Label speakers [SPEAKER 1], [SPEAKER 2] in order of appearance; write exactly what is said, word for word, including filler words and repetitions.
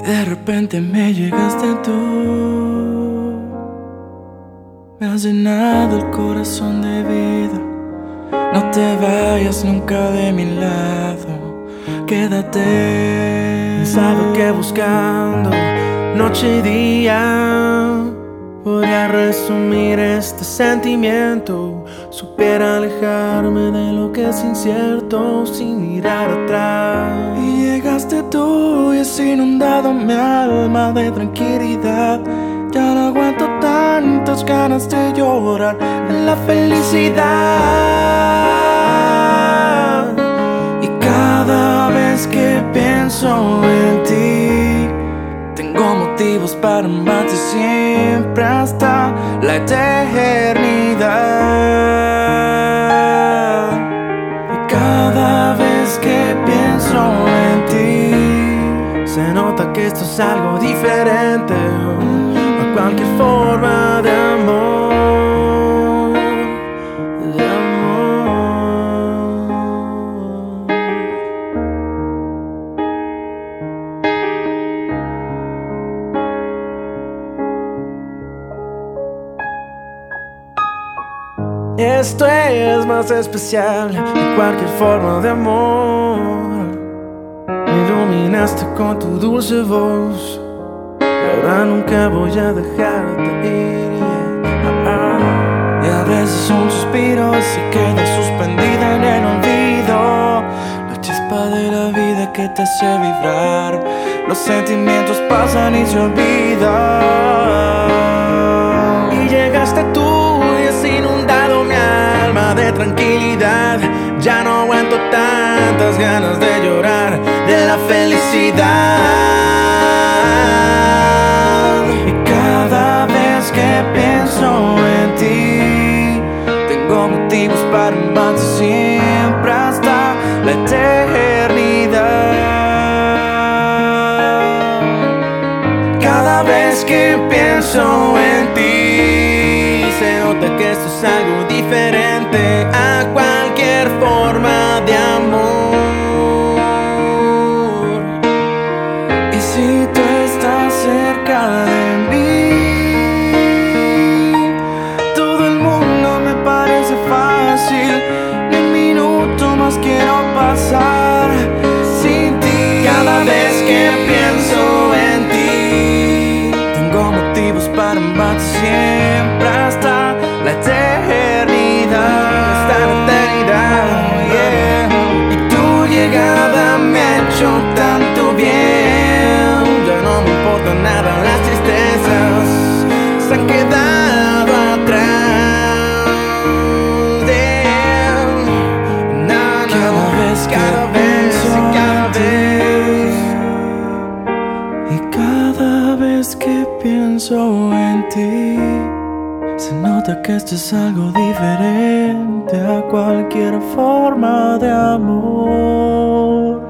[SPEAKER 1] De repente me llegaste tú, me has llenado el corazón de vida. No te vayas nunca de mi lado, quédate.
[SPEAKER 2] Sabe que buscando noche y día podría resumir este sentimiento. Supiera alejarme de lo que es incierto sin mirar atrás.
[SPEAKER 1] Y llegaste tú y has inundado mi alma de tranquilidad. Ya no aguanto tantas ganas de llorar en la felicidad. Y cada vez que pienso en ti, tengo motivos para amarte siempre hasta la eternidad. Y cada vez que pienso en ti,
[SPEAKER 2] se nota que esto es algo diferente a cualquier forma de amor, de amor. Esto es más especial que cualquier forma de amor. Me iluminaste con tu dulce voz y ahora nunca voy a dejarte ir. Ah, ah.
[SPEAKER 1] Y a veces un suspiro se queda suspendida en el olvido, la chispa de la vida que te hace vibrar. Los sentimientos pasan y se olvidan.
[SPEAKER 2] Y llegaste tú y has inundado mi alma de tranquilidad. Ya no aguanto tantas ganas de llorar de la felicidad.
[SPEAKER 1] Y cada vez que pienso en ti, tengo motivos para amarte siempre hasta la eternidad.
[SPEAKER 2] Cada vez que pienso en ti, se nota que esto es algo diferente a cualquier forma de amor.
[SPEAKER 1] Y si tú estás cerca de mí, todo el mundo me parece fácil. Ni un minuto más quiero pasar sin ti.
[SPEAKER 2] Cada vez que pienso en ti,
[SPEAKER 1] tengo motivos para amarte siempre hasta la eternidad.
[SPEAKER 2] hasta la eternidad, yeah.
[SPEAKER 1] Y tu llegada me ha hecho tanto bien.
[SPEAKER 2] Ya no me importa nada, las tristezas se han quedado atrás. Yeah. No, no,
[SPEAKER 1] Cada vez que
[SPEAKER 2] cada vez,
[SPEAKER 1] pienso
[SPEAKER 2] cada
[SPEAKER 1] en ti, y cada vez que pienso en ti, se nota que esto es algo diferente a cualquier forma de amor.